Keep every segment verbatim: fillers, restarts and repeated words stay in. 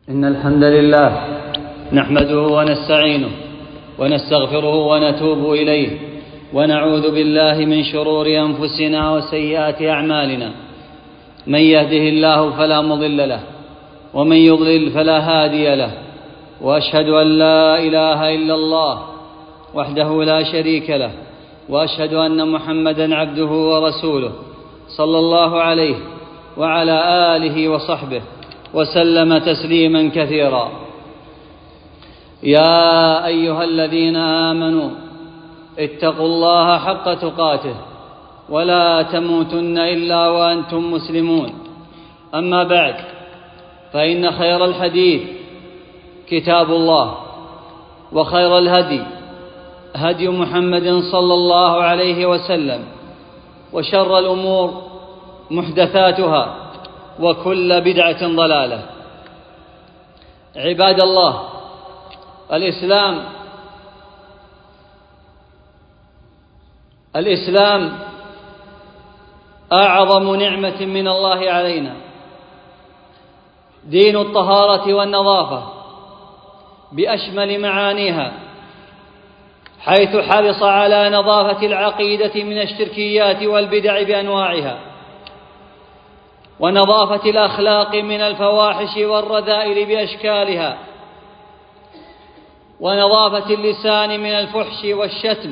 إن الحمد لله نحمده ونستعينه ونستغفره ونتوب إليه ونعوذ بالله من شرور أنفسنا وسيئات أعمالنا. من يهده الله فلا مضل له ومن يضلل فلا هادي له، وأشهد أن لا إله إلا الله وحده لا شريك له، وأشهد أن محمدًا عبده ورسوله صلى الله عليه وعلى آله وصحبه وسلم تسليما كثيرا. يا أيها الذين آمنوا اتقوا الله حق تقاته ولا تموتن إلا وأنتم مسلمون. أما بعد، فإن خير الحديث كتاب الله، وخير الهدي هدي محمد صلى الله عليه وسلم، وشر الأمور محدثاتها، وكل بدعة ضلالة. عباد الله، الإسلام الإسلام أعظم نعمة من الله علينا، دين الطهارة والنظافة بأشمل معانيها، حيث حرص على نظافة العقيدة من الشركيات والبدع بأنواعها، ونظافة الأخلاق من الفواحش والرذائل بأشكالها، ونظافة اللسان من الفحش والشتم،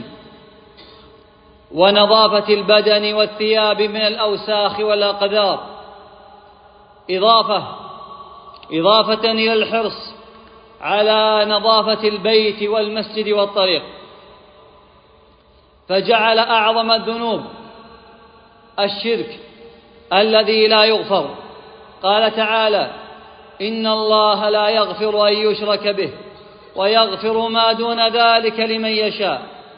ونظافة البدن والثياب من الأوساخ والأقذار، إضافة إضافة إلى الحرص على نظافة البيت والمسجد والطريق، فجعل أعظم الذنوب الشرك الذي لا يغفر. قال تعالى: إن الله لا يغفر أن يشرك به ويغفر ما دون ذلك لمن يشاء.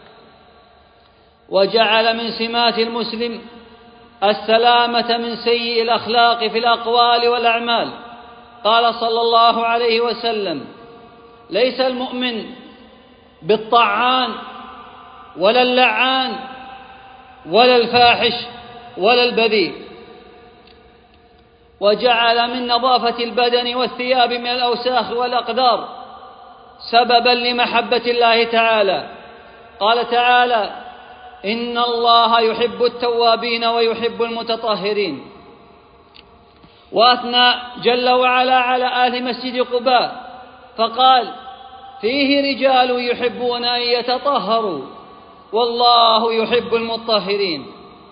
وجعل من سمات المسلم السلامة من سيء الأخلاق في الأقوال والأعمال. قال صلى الله عليه وسلم: ليس المؤمن بالطعان ولا اللعان ولا الفاحش ولا البذيء. وجعل من نظافة البدن والثياب من الأوساخ والأقدار سببا لمحبة الله تعالى. قال تعالى: إن الله يحب التوابين ويحب المتطهرين. وأثنى جل وعلا على أهل مسجد قباء فقال: فيه رجال يحبون أن يتطهروا والله يحب المطهرين.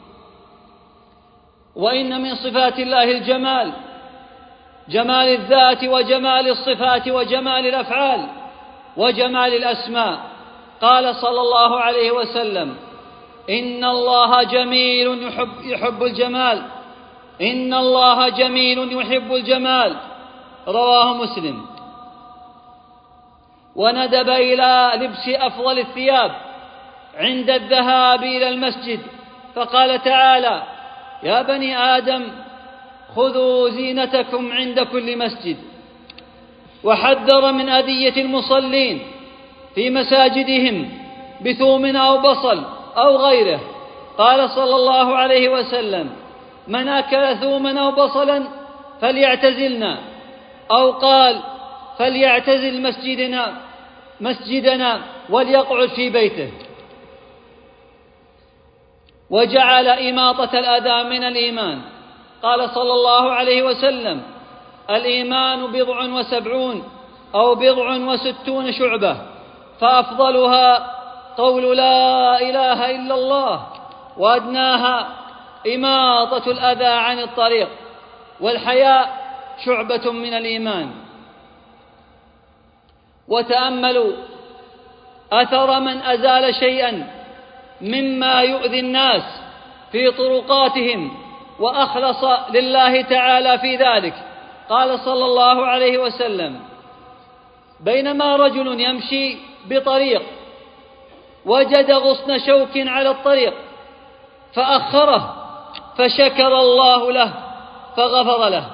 وإن من صفات الله الجمال، جمال الذات وجمال الصفات وجمال الأفعال وجمال الأسماء. قال صلى الله عليه وسلم: إن الله جميل يحب, يحب الجمال إن الله جميل يحب الجمال. رواه مسلم. وندب إلى لبس أفضل الثياب عند الذهاب إلى المسجد، فقال تعالى: يا بني آدم خذوا زينتكم عند كل مسجد. وحذر من أذية المصلين في مساجدهم بثوم أو بصل أو غيره. قال صلى الله عليه وسلم: من أكل ثوما أو بصلا فليعتزلنا، أو قال: فليعتزل مسجدنا مسجدنا وليقعد في بيته. وجعل إماطة الأذى من الإيمان. قال صلى الله عليه وسلم: الإيمان بضع وسبعون أو بضع وستون شعبة، فأفضلها قول لا إله إلا الله، وأدناها إماطة الأذى عن الطريق، والحياء شعبة من الإيمان. وتأملوا أثر من أزال شيئا مما يؤذي الناس في طرقاتهم وأخلص لله تعالى في ذلك. قال صلى الله عليه وسلم: بينما رجل يمشي بطريق وجد غصن شوك على الطريق فأخره، فشكر الله له فغفر له.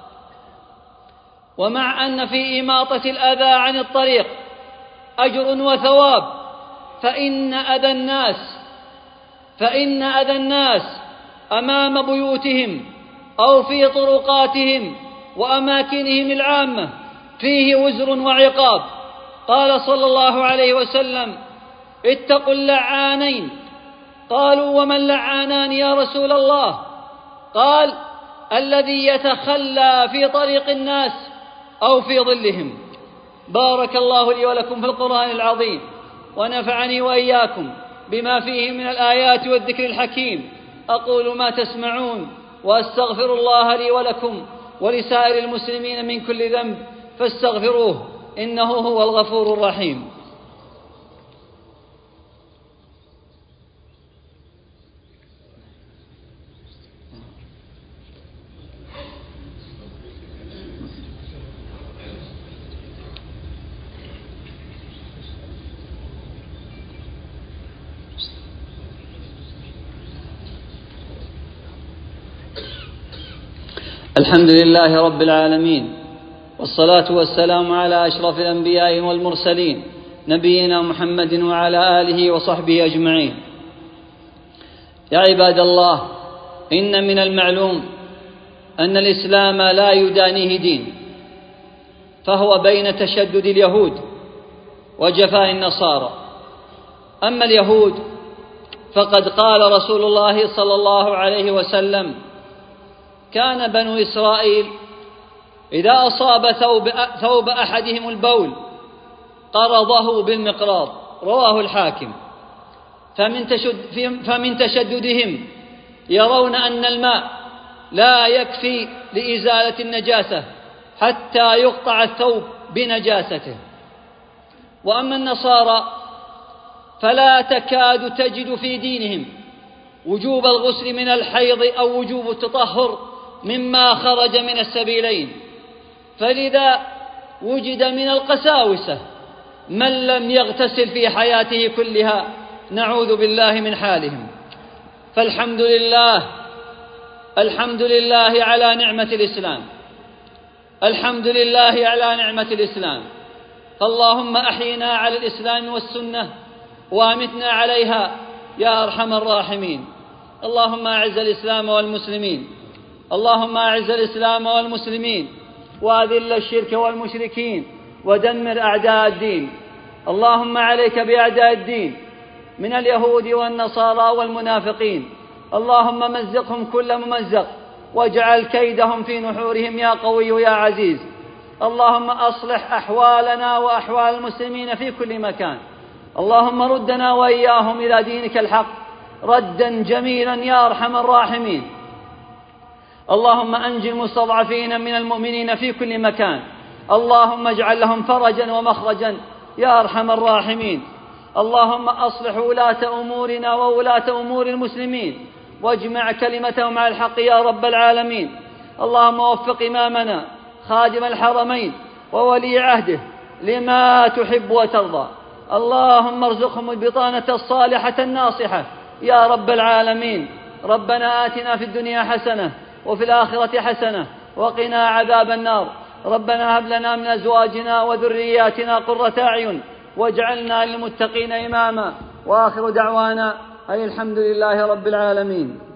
ومع أن في إماطة الأذى عن الطريق أجر وثواب، فإن أذى الناس فإن أذى الناس أمام بيوتهم أو في طرقاتهم وأماكنهم العامة فيه وزر وعقاب. قال صلى الله عليه وسلم: اتقوا اللعانين. قالوا: وما اللعانان يا رسول الله؟ قال: الذي يتخلى في طريق الناس أو في ظلهم. بارك الله لي ولكم في القرآن العظيم، ونفعني وإياكم بما فيه من الآيات والذكر الحكيم. أقول ما تسمعون، وأستغفر الله لي ولكم ولسائر المسلمين من كل ذنب، فاستغفروه إنه هو الغفور الرحيم. الحمد لله رب العالمين، والصلاة والسلام على أشرف الأنبياء والمرسلين، نبينا محمد وعلى آله وصحبه أجمعين. يا عباد الله، إن من المعلوم أن الإسلام لا يدانيه دين، فهو بين تشدد اليهود وجفاء النصارى. أما اليهود فقد قال رسول الله صلى الله عليه وسلم: كان بنو إسرائيل إذا أصاب ثوب, ثوب أحدهم البول قرضه بالمقراض. رواه الحاكم. فمن, تشد فمن تشددهم يرون أن الماء لا يكفي لإزالة النجاسة حتى يقطع الثوب بنجاسته. وأما النصارى فلا تكاد تجد في دينهم وجوب الغسل من الحيض أو وجوب التطهر مما خرج من السبيلين، فلذا وجد من القساوسة من لم يغتسل في حياته كلها، نعوذ بالله من حالهم. فالحمد لله الحمد لله على نعمة الإسلام، الحمد لله على نعمة الإسلام. فاللهم أحينا على الإسلام والسنة وأمتنا عليها يا أرحم الراحمين. اللهم أعز الإسلام والمسلمين، اللهم أعز الإسلام والمسلمين، وأذل الشرك والمشركين، ودمر أعداء الدين. اللهم عليك بأعداء الدين من اليهود والنصارى والمنافقين، اللهم مزقهم كل ممزق، واجعل كيدهم في نحورهم يا قوي يا عزيز. اللهم أصلح أحوالنا وأحوال المسلمين في كل مكان. اللهم ردنا وإياهم إلى دينك الحق ردا جميلا يا أرحم الراحمين. اللهم أنجِ المستضعفين من المؤمنين في كل مكان، اللهم اجعل لهم فرجا ومخرجا يا أرحم الراحمين. اللهم أصلح ولاة أمورنا وولاة أمور المسلمين، واجمع كلمتهم على الحق يا رب العالمين. اللهم وفق إمامنا خادم الحرمين وولي عهده لما تحب وترضى. اللهم ارزقهم البطانة الصالحة الناصحة يا رب العالمين. ربنا آتنا في الدنيا حسنة وفي الآخرة حسنة وقنا عذاب النار. ربنا هب لنا من أزواجنا وذرياتنا قرة أعين واجعلنا للمتقين إماما. وآخر دعوانا أي الحمد لله رب العالمين.